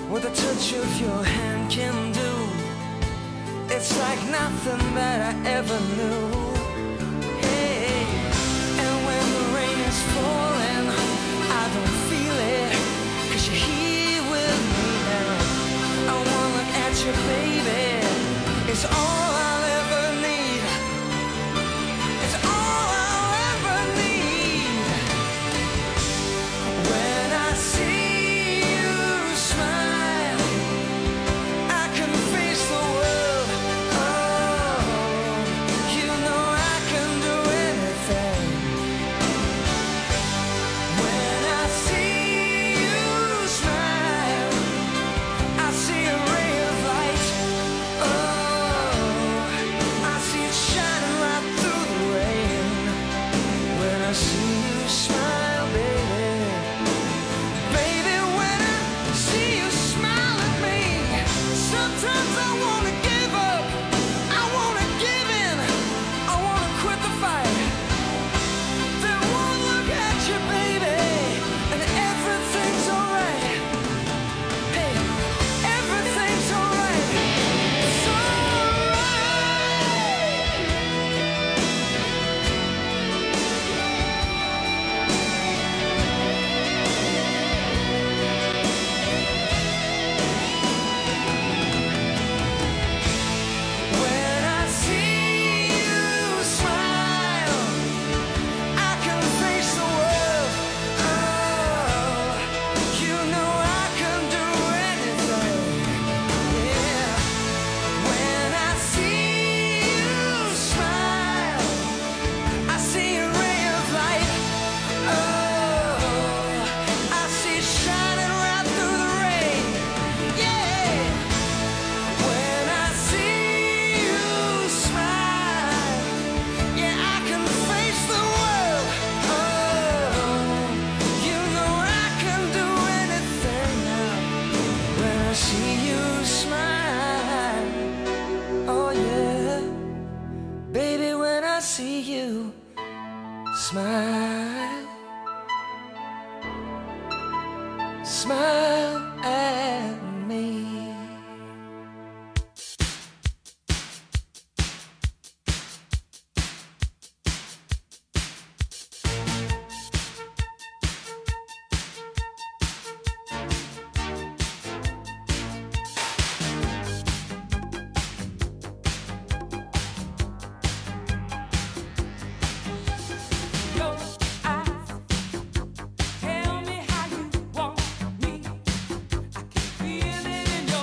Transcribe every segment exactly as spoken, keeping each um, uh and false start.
what the touch of your hand can do. It's like nothing that I ever knew. Hey, and when the rain is falling, I don't feel it, 'cause you're here with me now. I wanna look at you, baby. It's all I'll ever need. It's all I'll ever need. When I see you smile, I can face the world. Oh, you know I can do anything. When I see you smile, I see a ray of light. Oh, I see it shining right through the rain. When I see you smile, baby. Baby, when I see you smile at me, sometimes I wanna give up, I wanna give in, I wanna quit the fight. Then one look at you, baby, and everything's alright. Hey, everything's alright. It's alright. When I see you smile, I can face the world. Oh, you know I can do anything. Yeah. When I see you smile, I see a ray of light. Oh, I see it shining right through the rain. Yeah. When I see you smile, yeah, I can face the world. Oh, you know I can do anything now. When I see you smile, oh yeah, baby, when I see you smile, smile at me. Your eyes tell me how you want me. I can feel it in your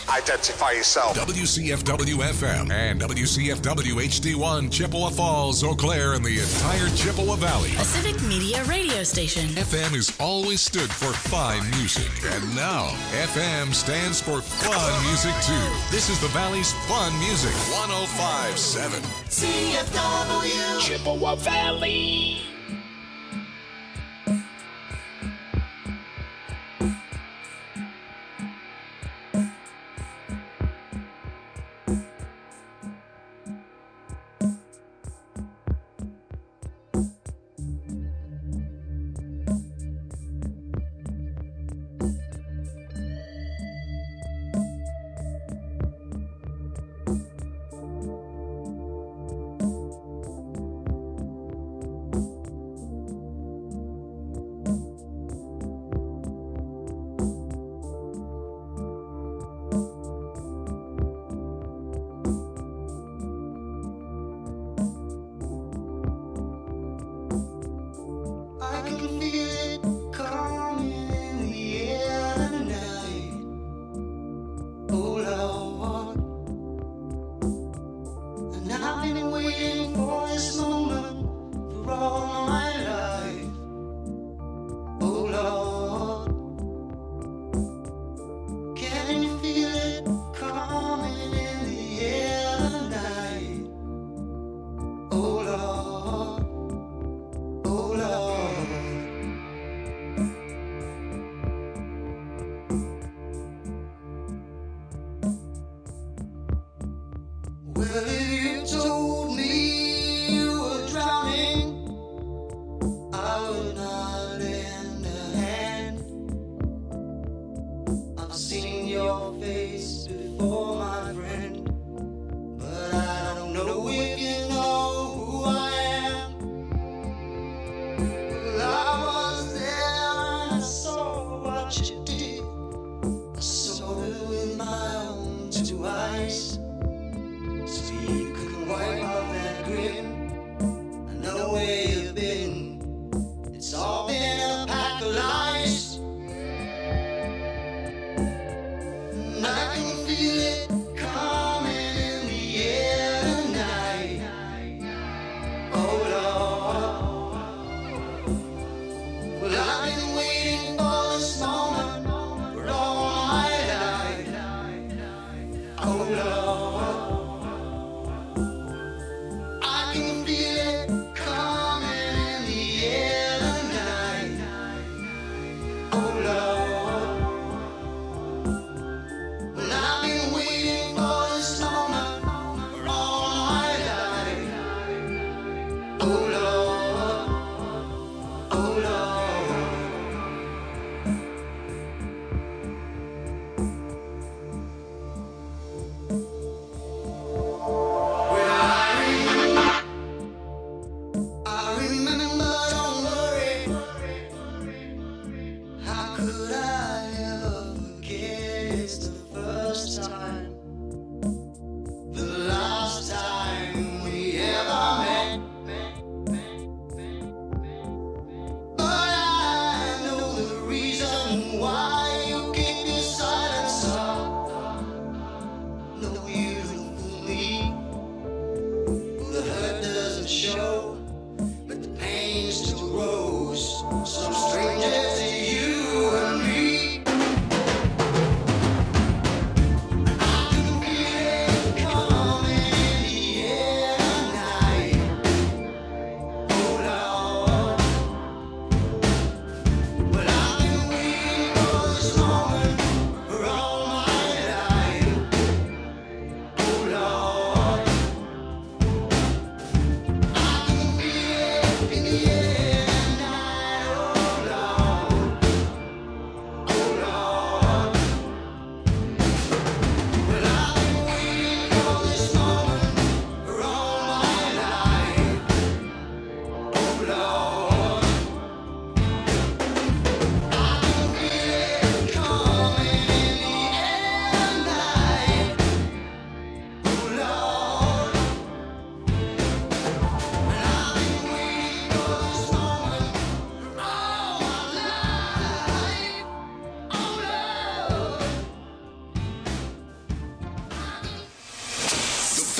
Identify yourself. W C F W F M and W C F W H D one, Chippewa Falls, Eau Claire, and the entire Chippewa Valley. A civic media radio station. F M has always stood for fine music, and now F M stands for fun music too. This is the Valley's fun music. one oh five point seven C F W Chippewa Valley.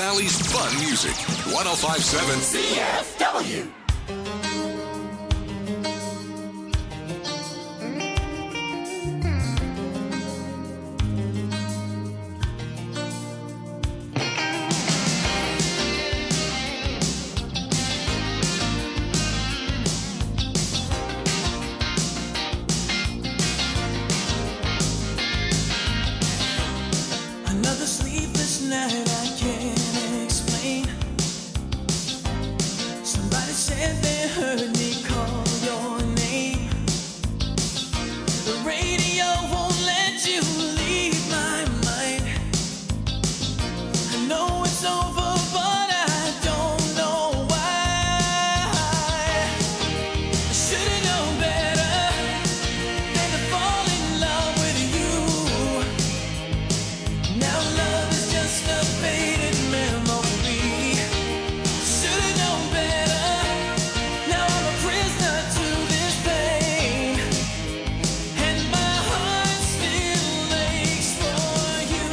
Valley's fun music. one oh five point seven C F W. Another sleepless night I can't explain. Somebody said they heard me call your name. The radio won't let you leave my mind. I know it's over, but I don't know why. I should've known better than to fall in love with you. Now love is just a faded memory. Should've known better. Now I'm a prisoner to this pain, and my heart still aches for you.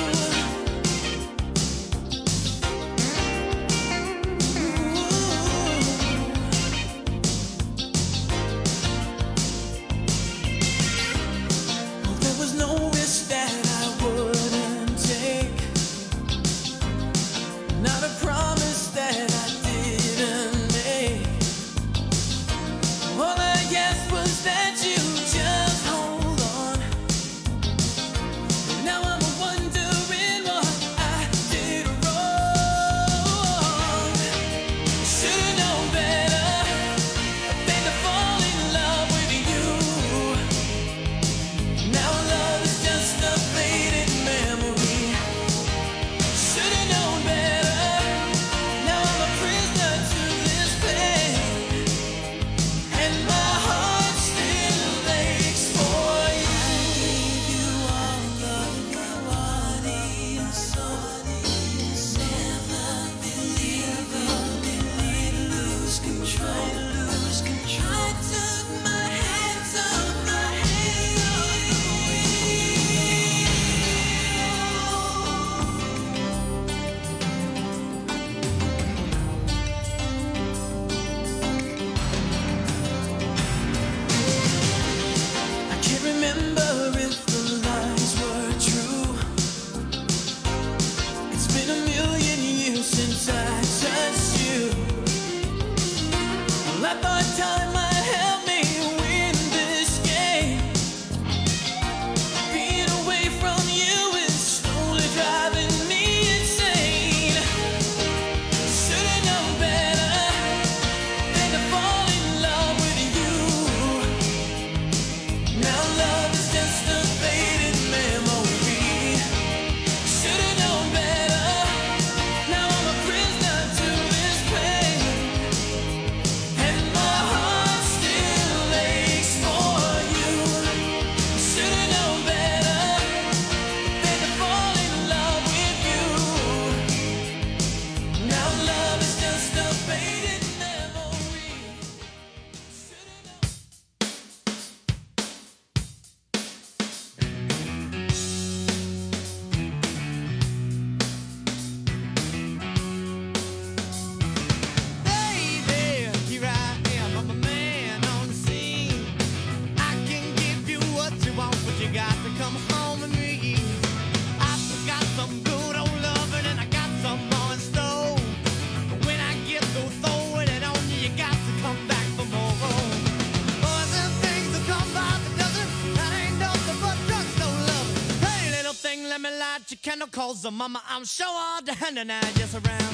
Ooh. There was no risk that I wouldn't take. Not a promise that I didn't make. All I asked was that you just hold on. Now I'm wondering what I did wrong. Should've known better than to fall in love with you. Now love is just a faded memory. Should've known better. Now I'm a prisoner to this pain, and my heart still aches for you. I gave you all of my body and soul. Never believe I'd lose control. Lose control. I took my hands off my I can't remember if the lies were true. It's been a million years since I touched you. Well, I thought time might help me win this game. Being away from you is slowly driving me insane. Should've known better than to fall in love with you. Now love is just a faded memory. Should've known better. Now I'm a prisoner to this pain, and my heart still aches for you. Should've known better than to fall in love with you. Now love is just a faded memory. Should've known. Baby, here I am, I'm a man on the scene. I can give you what you want, but you got to come home with me. I've got some good old loving and I got some more in store. But when I get through throwing it on you, you got to come back for more. Boys and things that come by the dozen, that ain't nothing but drugs, no love. Hey, little thing, let me light your candle, cause the mama, I'm sure all the hand and I just around.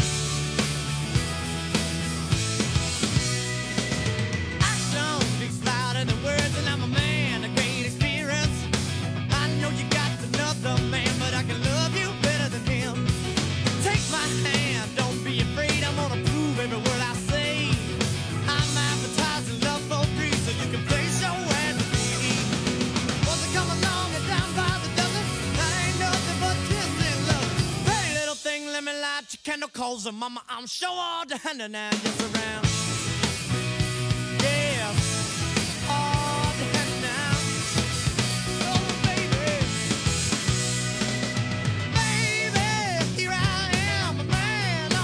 Action speaks louder than words, and I'm a man of great experience. I know you got another man, but I can love you better than him. Take my hand, don't be afraid, I'm gonna prove every word I say. I'm advertising love for free, so you can place your hand to me. Once I come along and down by the dozen, that ain't nothing but kiss and love. Hey, little thing, let me light your candle, cause the mama, I'm sure all the hand and I just around. Yeah, all the hand now. Oh, baby. Baby, here I am, a man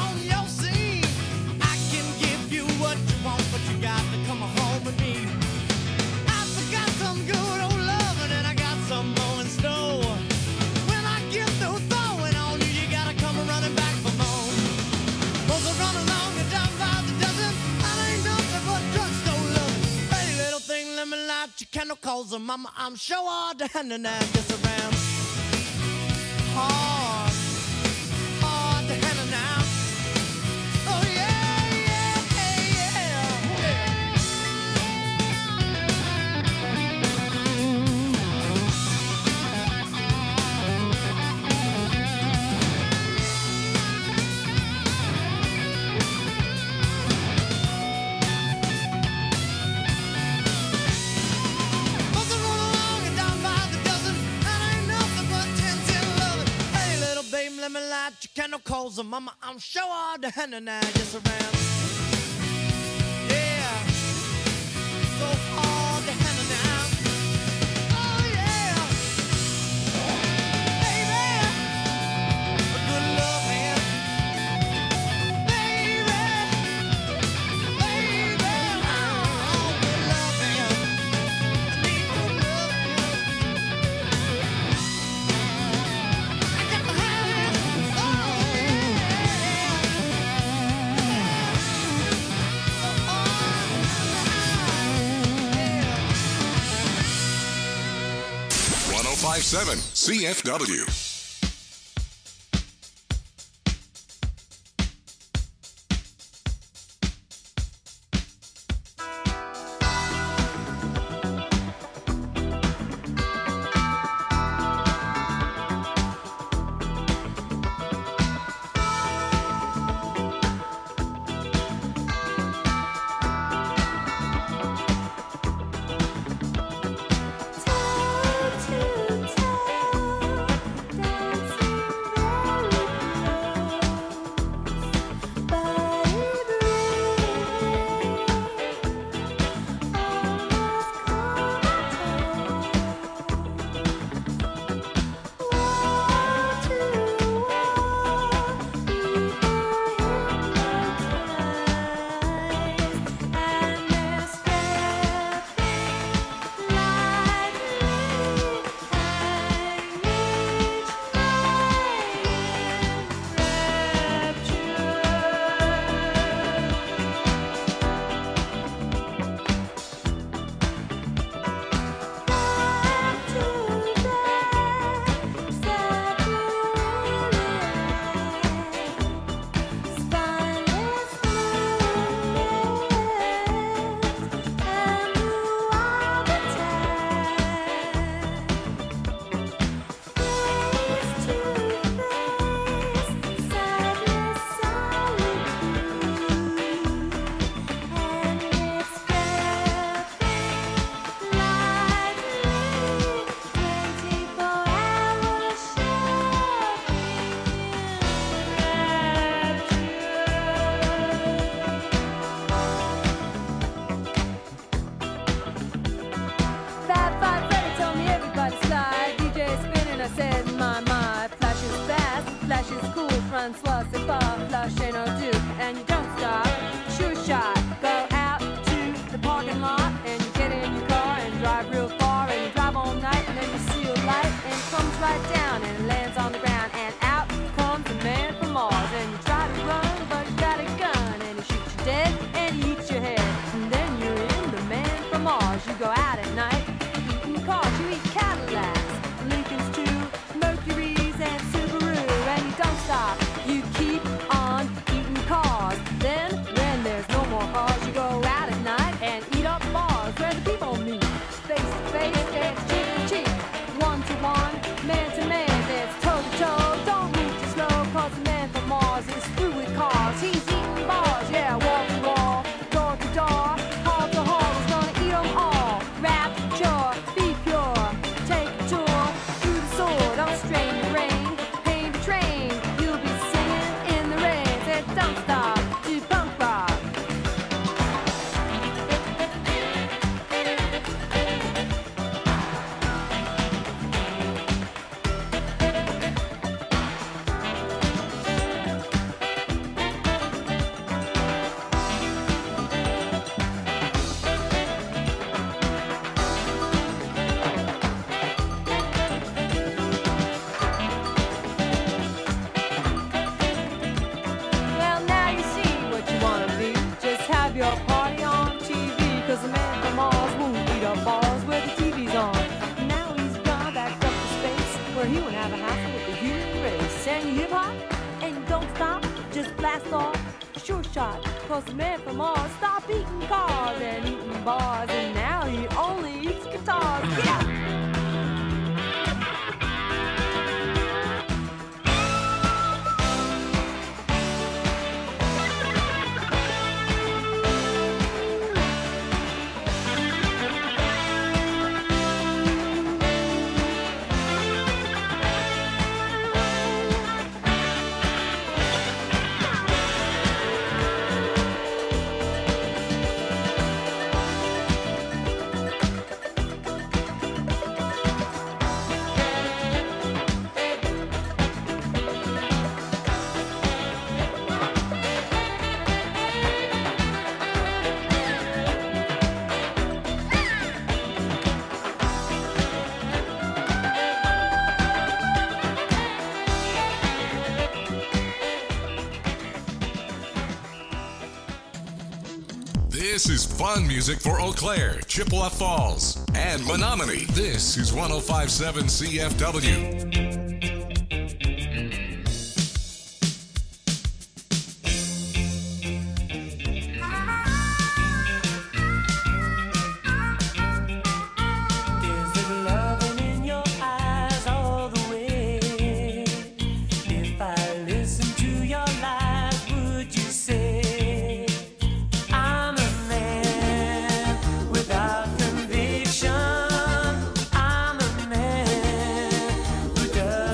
calls her mama. I'm sure hard to handle now. Gets around hard, hard to handle now. Oh yeah, yeah, yeah, let me light your candle, calls her mama. I'm sure hard to handle now. Just around, yeah, so hard to handle now. Oh yeah, baby, a good love man, baby, baby, oh, good love man. I need good love man. I got to have it. one oh five point seven C F W. 'cause the man from Mars stopped eating cars and eating bars, and now he only eats guitars. Yeah! This is fun music for Eau Claire, Chippewa Falls, and Menominee. This is one oh five point seven C F W. Without conviction, I'm a man who does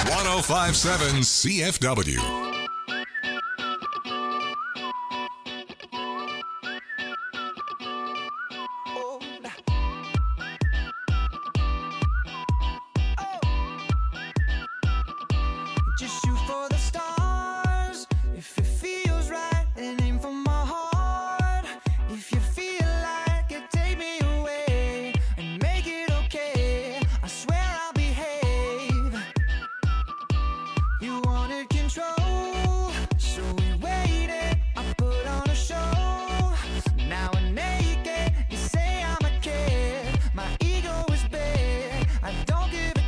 one oh five point seven C F W. Just shoot for the stars if it feels right, and aim for my heart. If you feel like it, take me away and make it okay. I swear I'll behave. You wanted control, so we waited. I put on a show. Now we're naked. You say I'm a kid. My ego is big. I don't give a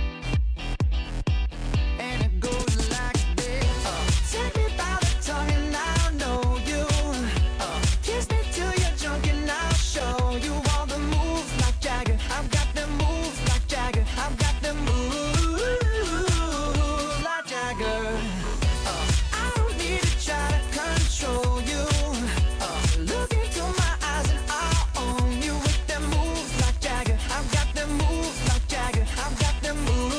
and it goes like this. Uh, take me by the tongue and I'll know you. Uh, kiss me till you're drunk and I'll show you all the moves like Jagger. I've got the moves like Jagger. I've got the moves like Jagger. Uh, I don't need to try to control you. Uh, look into my eyes and I'll own you with the moves like Jagger. I've got the moves like Jagger. I've got the moves.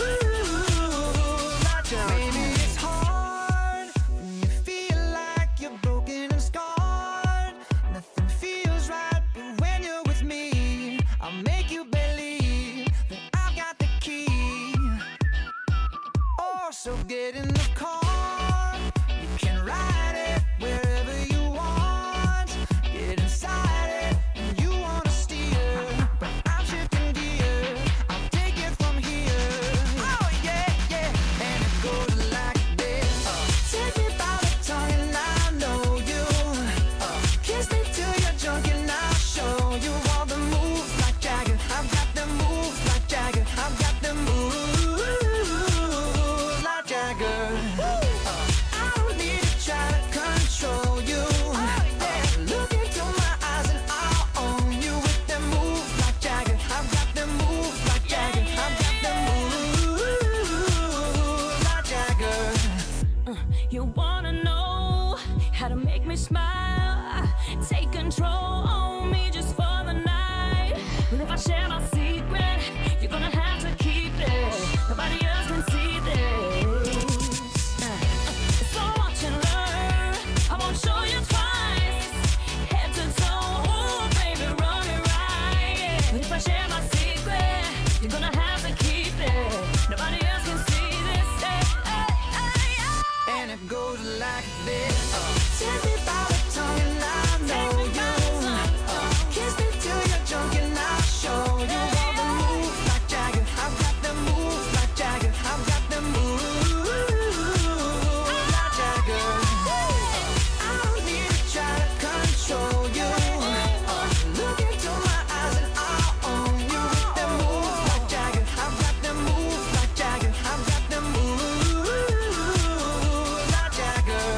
Maybe it's hard when you feel like you're broken and scarred. Nothing feels right, but when you're with me, I'll make you believe that I've got the key. Oh, so get in the car. You can ride it wherever you want. Get inside it and you wanna steer, but I'm shifting gears. I'll take it from here. Oh yeah, yeah. And it goes like this. Uh, take me by the tongue and I know you. Uh, kiss me till you're drunk and I'll show you all the moves like Jagger. I've got the moves like Jagger. I've got the moves like Jagger. Uh, I don't need to try to control you. Uh, look into my eyes and I'll own you with the moves like Jagger. I've got the moves like Jagger. I've got the moves like Jagger. You wanna know how to make me smile? Take control on me just for the night. But if I share my secret, you're gonna have to keep it. Nobody else can see this. So watch and learn. I won't show you twice. Head to toe, oh baby, run it right. But if I share my secret, you're gonna have to keep it. Nobody else can see this. Hey, hey, hey, hey. And it goes like this. Uh, take me by the tongue and I know you. Uh, kiss me till you're drunk and I'll show you all the moves like Jagger. I've got the moves like Jagger. I've got the moves like Jagger. Uh, I don't need to try to control you. Uh, look into my eyes and I'll own you with the moves like Jagger. I've got the moves like Jagger. I've got the moves like Jagger.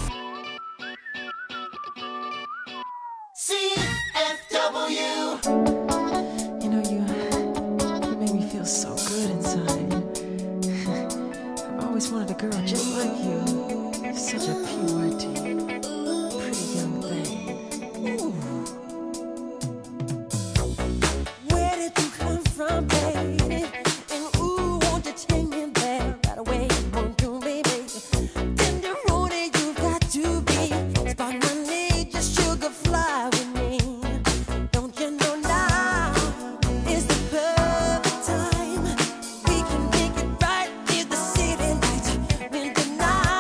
C F W. You know, you, you make me feel so good inside. I've always wanted a girl just like you. Such a pure, pretty young thing. Ooh. Where did you come from, baby? And ooh, won't you take me there right away? Won't you, baby? Tender roadie, you got to be. Spark my need, just sugar fly with me. Don't you know now is the perfect time? We can make it right, near the city lights. When the night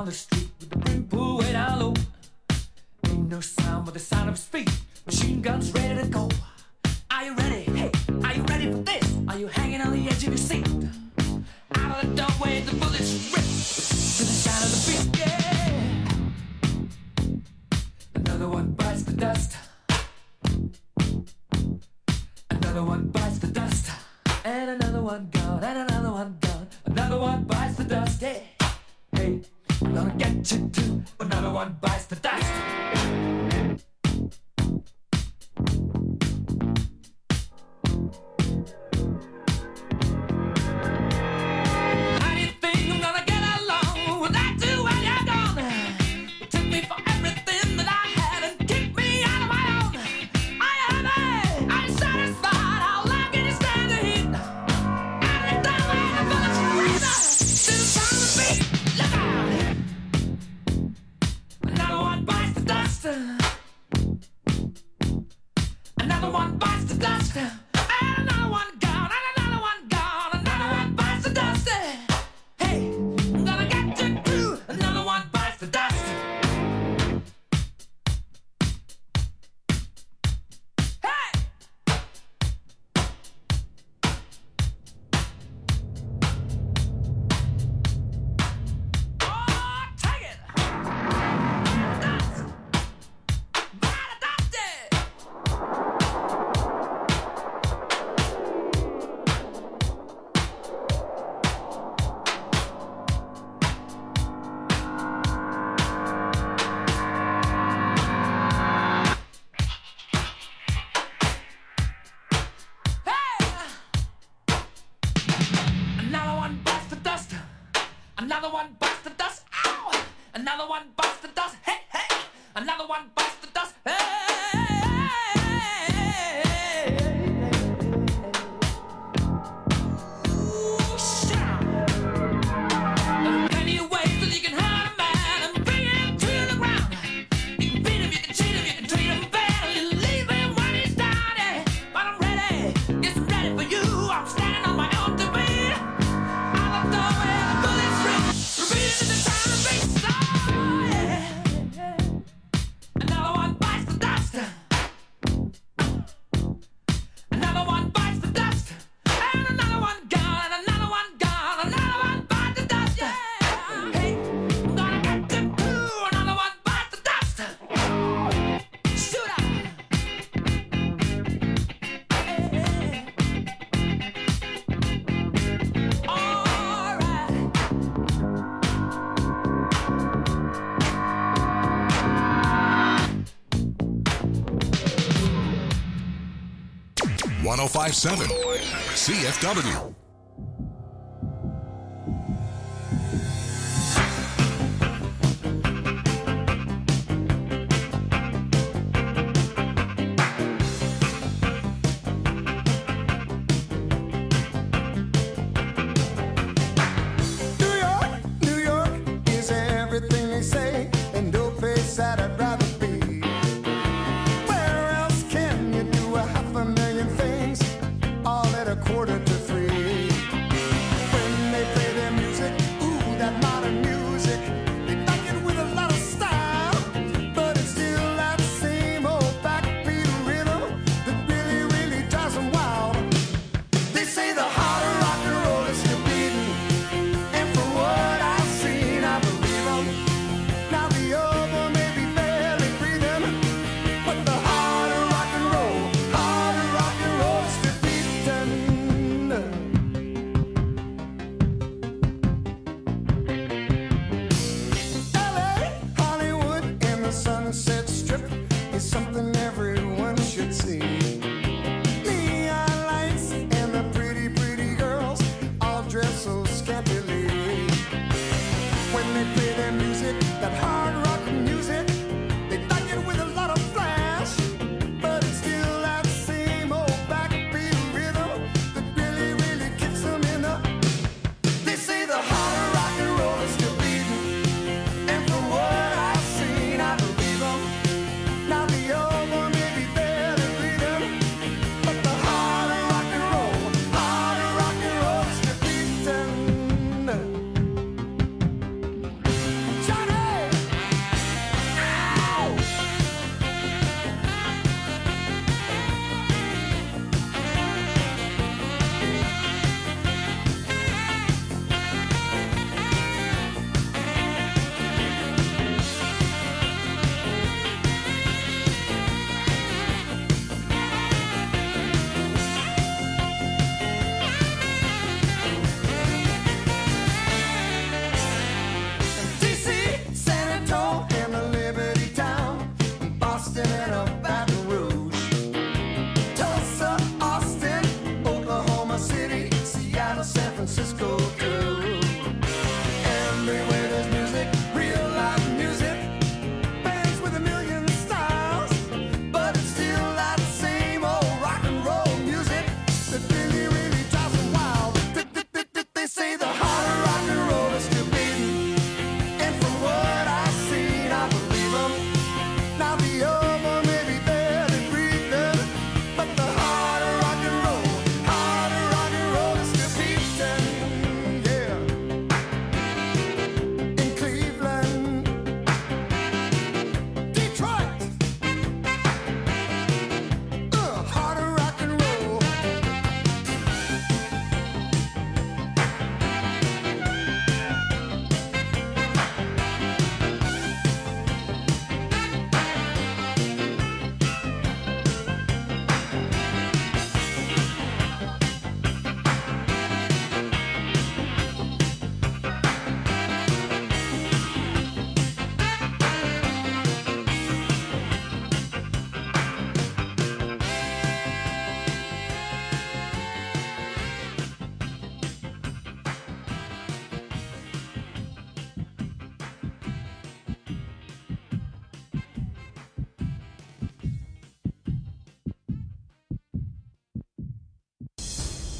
the street with the brim pulled way down low. Ain't no sound but the sound of his feet. Machine guns ready to go. Are you ready? Hey, are you ready for this? Are you hanging on the edge of your seat? Out of the doorway, the bullets rip to the sound of the beat. Yeah. Another one bites the dust. Another one bites the dust. And another one gone. And another one gone. Another one bites the dust. Yeah. Hey, I'm gonna get you too. Another one bites the dust. How do you think I'm gonna get along without you when you're gone? You took me for everything that I had and kicked me out of my own. Are you happy? Are you satisfied? How long can you stand the heat? Out of the doorway, the bullets rip to the sound of the beat. Look out! Another one bites the dust. Another one bites the dust. And another one gone. And another one gone. Another one bites the dust. Hey, I'm gonna get you too. Another one bites the dust. Hey! Oh, take it! Dust! By the dusty! Hey! Another one bites the dust. Another one bites the dust. Ow! Another one bites the dust. Hey, hey! Another one bites the dust. Hey! Ooh, shout! There are plenty of ways that you can hurt a man and bring him to the ground. You can beat him, you can cheat him, you can treat him bad, you leave him when he's down. Yeah. But I'm ready, yes, I'm ready for you. I'm standing on my own two feet. Out the doorway, the bullets rip, repeating the sound of the beat. Oh, yeah. Another one bites the dust. Another one bites the dust. And another one gone. And another one gone. Another one bites the dust. Yeah. Hey, I'm gonna get you too. Another one bites the dust. Shoot out. All right. one oh five point seven C F W. New York, New York is everything they say, and no place that I'd rather be. Where else can you do a half a million things all at a quarter to three?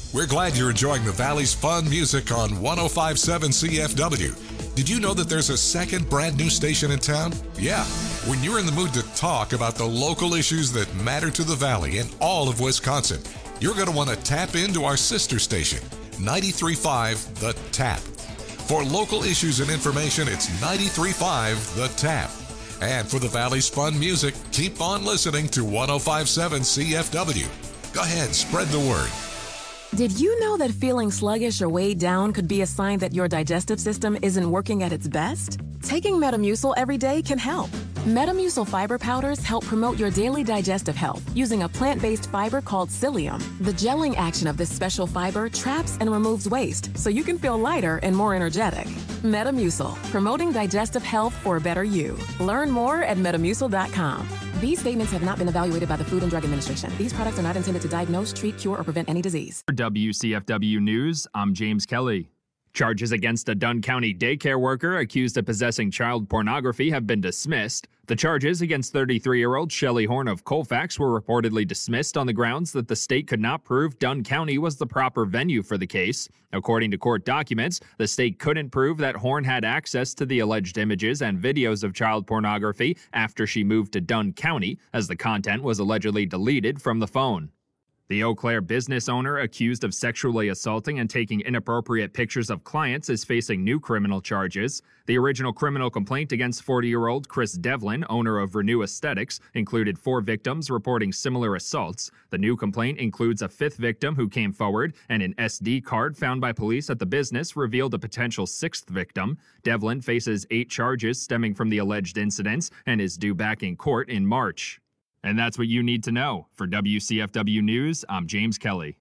We're glad you're enjoying the Valley's fun music on one oh five point seven C F W. Did you know that there's a second brand new station in town? Yeah. When you're in the mood to talk about the local issues that matter to the Valley and all of Wisconsin, you're going to want to tap into our sister station, ninety-three point five The Tap. For local issues and information, it's ninety-three point five The Tap. And for the Valley's fun music, keep on listening to one oh five point seven C F W. Go ahead, spread the word. Did you know that feeling sluggish or weighed down could be a sign that your digestive system isn't working at its best? Taking Metamucil every day can help. Metamucil fiber powders help promote your daily digestive health using a plant-based fiber called psyllium. The gelling action of this special fiber traps and removes waste so you can feel lighter and more energetic. Metamucil, promoting digestive health for a better you. Learn more at metamucil dot com. These statements have not been evaluated by the Food and Drug Administration. These products are not intended to diagnose, treat, cure, or prevent any disease. For W C F W News, I'm James Kelly. Charges against a Dunn County daycare worker accused of possessing child pornography have been dismissed. The charges against thirty-three-year-old Shelley Horn of Colfax were reportedly dismissed on the grounds that the state could not prove Dunn County was the proper venue for the case. According to court documents, the state couldn't prove that Horn had access to the alleged images and videos of child pornography after she moved to Dunn County, as the content was allegedly deleted from the phone. The Eau Claire business owner accused of sexually assaulting and taking inappropriate pictures of clients is facing new criminal charges. The original criminal complaint against forty-year-old Chris Devlin, owner of Renew Aesthetics, included four victims reporting similar assaults. The new complaint includes a fifth victim who came forward, and an S D card found by police at the business revealed a potential sixth victim. Devlin faces eight charges stemming from the alleged incidents and is due back in court in March. And that's what you need to know. For W C F W News, I'm James Kelly.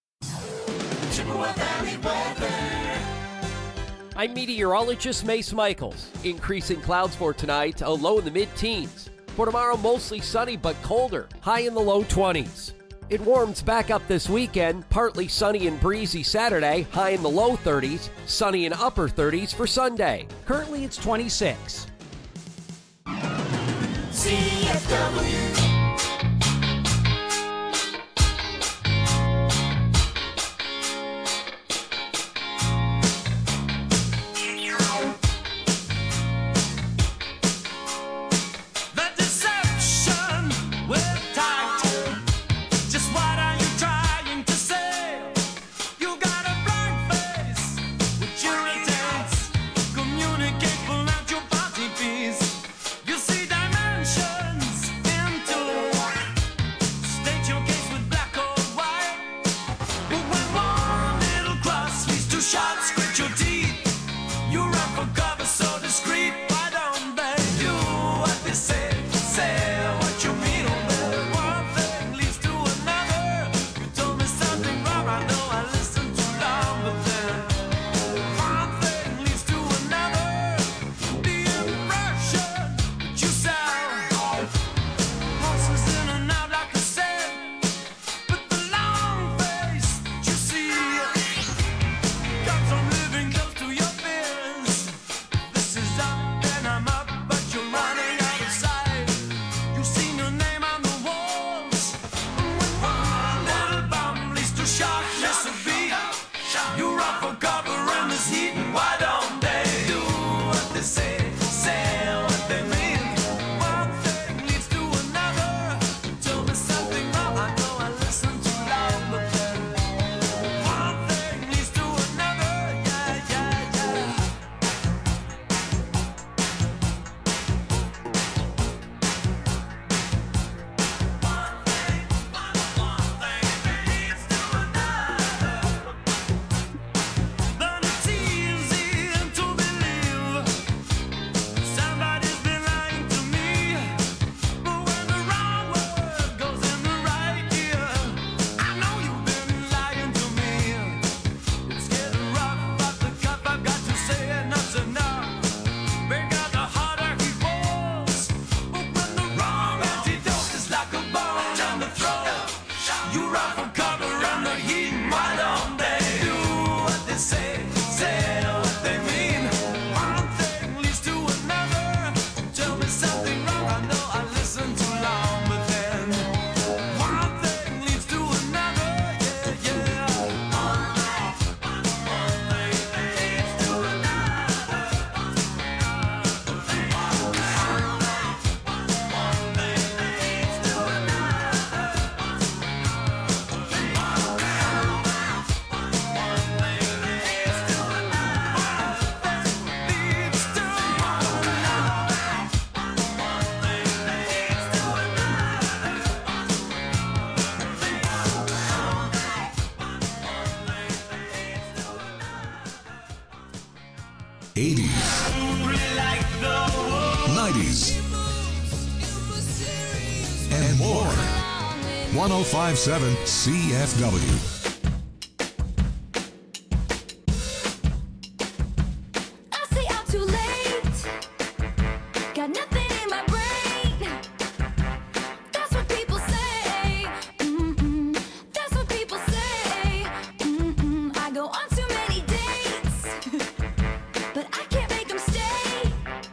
I'm meteorologist Mace Michaels. Increasing clouds for tonight, a low in the mid-teens. For tomorrow, mostly sunny but colder, high in the low twenties. It warms back up this weekend, partly sunny and breezy Saturday, high in the low thirties, sunny and upper thirties for Sunday. Currently it's twenty-six. C F W. Communicate, pull out your party piece. You see dimension. eighties, nineties, and more. one oh five point seven C F W. I say I'm too late. Got nothing in my brain. That's what people say. Mm-mm. That's what people say. Mm-mm. I go on too many dates, but I can't make them stay.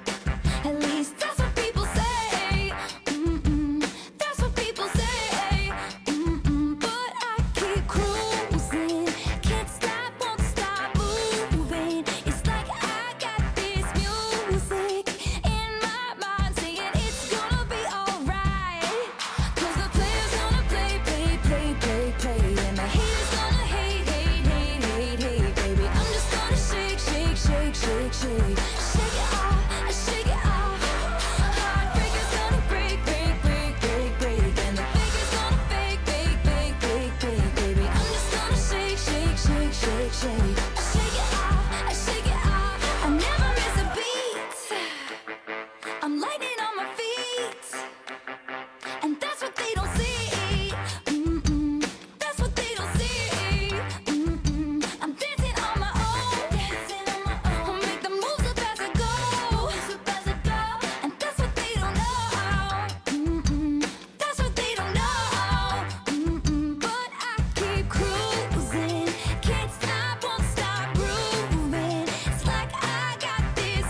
At least that's what people say. Mm-mm. That's what people say. Mm-mm. But I keep cruising. Can't stop, won't stop moving. It's like I got this music in my mind saying it's gonna be alright. Cause the player's gonna play, play, play, play, play. And the haters gonna hate, hate, hate, hate, hate, baby. I'm just gonna shake, shake, shake, shake, shake. Shake it off, I shake it off. Heartbreaker's gonna break, break, break, break, break. And the faker's gonna fake, fake, fake, fake, fake, baby. I'm just gonna shake, shake, shake, shake, shake. Shake it off, I shake it off. I never miss a beat. I'm lightning on my feet. And that's what they don't see. Mm-mm. That's what they don't see. Mm-mm. I'm dancing on my own. Dancing on my own. I'll make the moves up as I go. Moves up as I go. And that's what they don't know. Mm-mm. That's what they don't know. Mm-mm. But I keep cruising. Can't stop, won't stop grooving. It's like I got this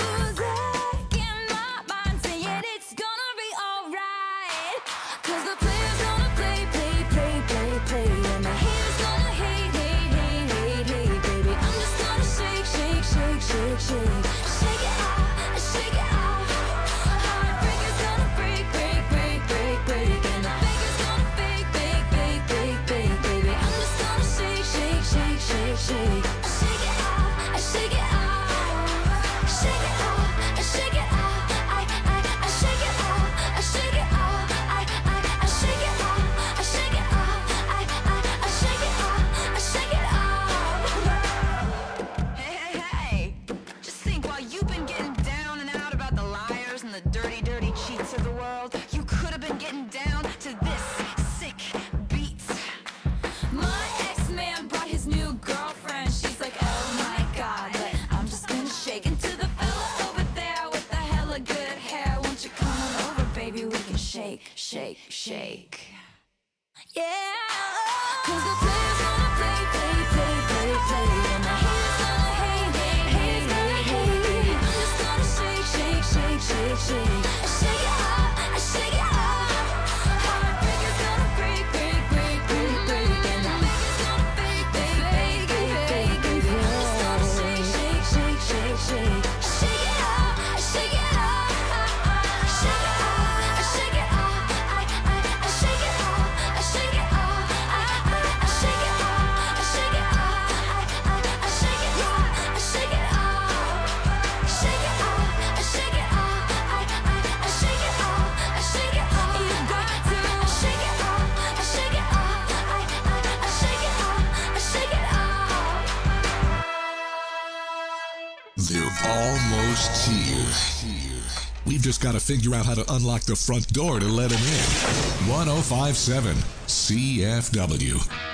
music in my mind saying it's gonna be alright. Cause the player's gonna play, play, play, play, play. And the haters gonna hate, hate, hate, hate, hate, baby. I'm just gonna shake, shake, shake, shake, shake. Shake it off, I shake it off. Heartbreaker's gonna break, break, break, break, break. And the faker's gonna fake, fake, fake, fake, fake, baby. I'm just gonna shake, shake, shake, shake, shake. Shake it off, I shake it off. Shake it off, I shake it off. I, I, I shake it off, I shake it off. I, I, I shake it off, I shake it off. I, I, I shake it off, I shake it off. Hey, hey, hey! Just think, while you've been getting down and out about the liars and the dirty, dirty cheats of the world, you could have been getting down to this sick beat. My ex-man brought his new girlfriend. She's like, oh my god, but I'm just gonna shake into the fella over there with the hella good hair. Won't you come on over, baby? We can shake, shake, shake. Yeah. Cause the player's gonna play, play, play, play, play. And the haters gonna hate, hate, hate, hate, hate. I'm just gonna shake, shake, shake, shake, shake. I shake it off, I shake it off. Heartbreaker's gonna break, break, break, break, break. And the faker's gonna fake, fake, fake, fake, fake, baby. I'm just gonna shake, shake, shake, shake, shake. Shake it off, I shake it off. Shake it off, I shake it off. I, I, I shake it off, I shake it off. I, I, I shake it off, I shake it off. I, I, I shake it off, I shake it off. Shake it off, I shake it off. I, I, I shake it off, I shake it off. You got to shake it off, I shake it off. I, I, I shake it off, I shake it off. They're almost here. We've just got to figure out how to unlock the front door to let them in. one oh five point seven C F W.